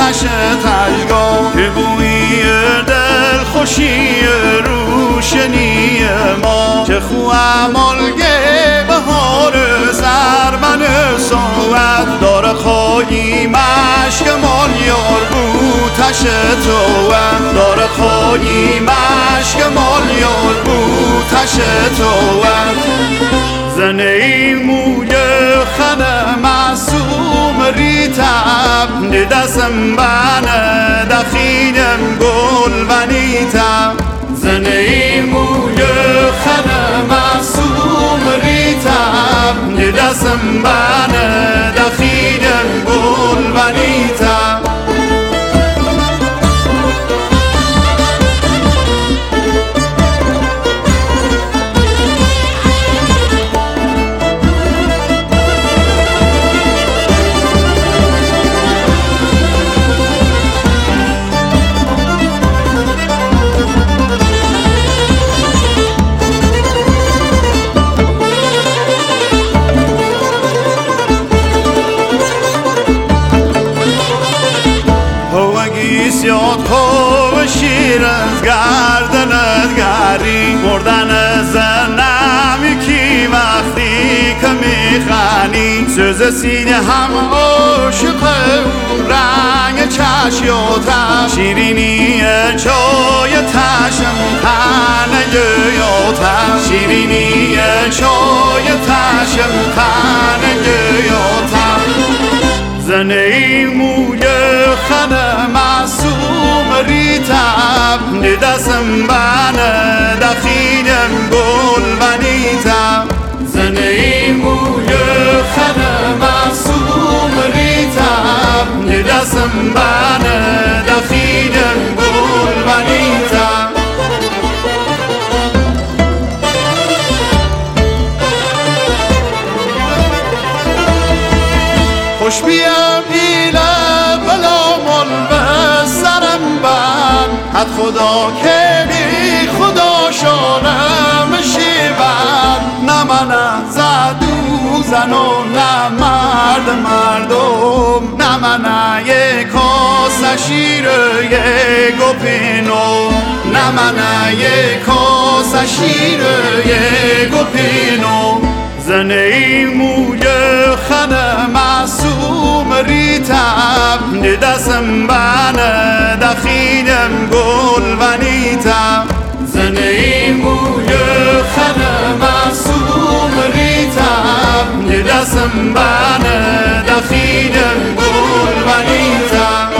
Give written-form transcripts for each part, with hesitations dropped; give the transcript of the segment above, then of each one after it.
آتش تشگاه که بوی دل خوشی روشنی ما چه خو امالگه بهار سرمن صحبت داره خواهی مشک مال یار بود تش توت داره خواهی مشک مال یار بود تش توت زنه ای موی خنه معصوم ریتب دستم بانه دخینم گل و نیتب زنه ای موی خنه معصوم ریتب دستم بانه دخینم گل و نیتب یاد خوب شیر از گردنت گری مردن زنم کی وقتی که میخنی سوز سینه هم عاشق رنگ چشیاتم شیرینی چای تشم تنه یاتم شیرینی چای تشم تنه یاتم زنه ای موی خنه معصوم ریتب دستم بانه دخینم گل و نیتب زنه ای موی خنه معصوم ریتب دستم بانه دخینم گل و نیتب خوش بیم ایله بلا مال به سرم بند حد خدا که بی خدا شانم شیبند نه من زدو زن و نه مرد مردم نه من یک کاس شیر یک گپینو نه من یک کاس شیر یک گپینو زنه ای موی خنه معصوم ریتب دستم بانه دخینم گل و نیتب زنه ای موی خنه معصوم ریتب دستم بانه دخینم گل و نیتب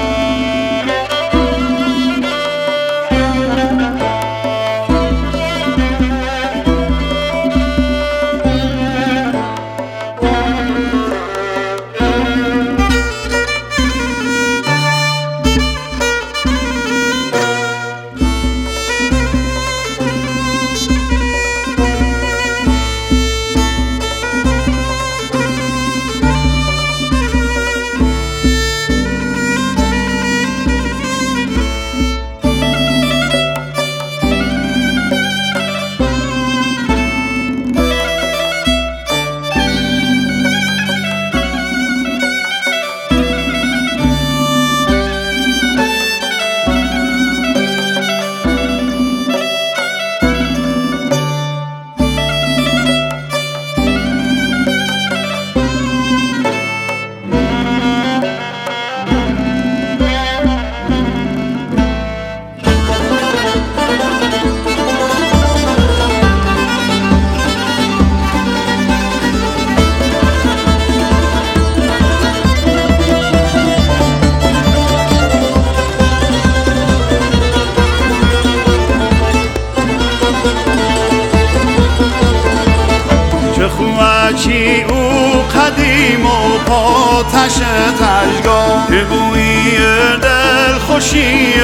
چی او قدیم و پاتش تشگاه که بوی دل خوشی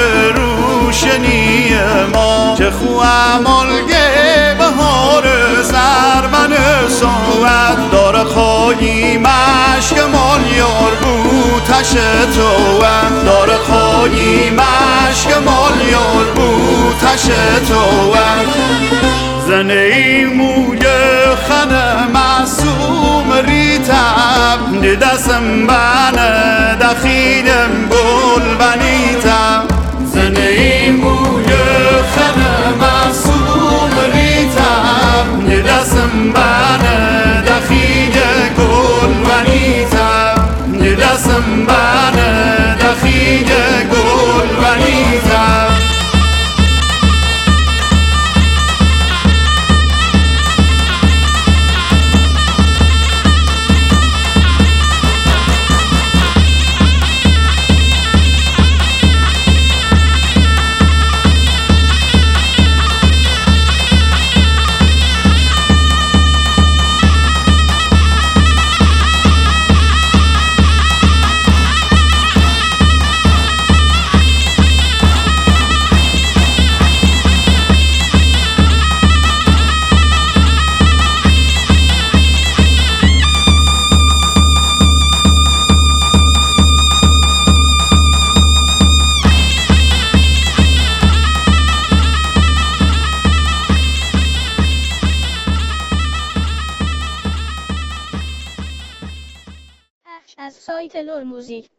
روشنی ما چه خو امالگه بهار سرمن صحبت داره خواهی مشک مال یار بود تش توت داره خواهی مشک مال یار بود تش توت زنه ای موی خنه معصوم ریتب دستم بانه دخینم گل ایتر از سایت لور موزیک